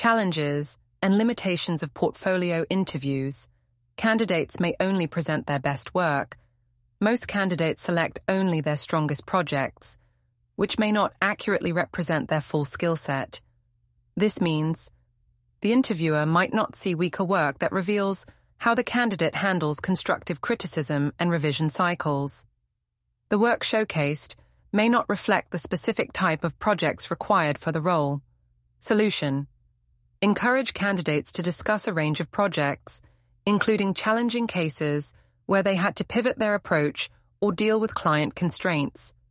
challenges, and limitations of portfolio interviews. Candidates may only present their best work. Most candidates select only their strongest projects, which may not accurately represent their full skill set. This means the interviewer might not see weaker work that reveals how the candidate handles constructive criticism and revision cycles. The work showcased may not reflect the specific type of projects required for the role. Solution: encourage candidates to discuss a range of projects, including challenging cases where they had to pivot their approach or deal with client constraints.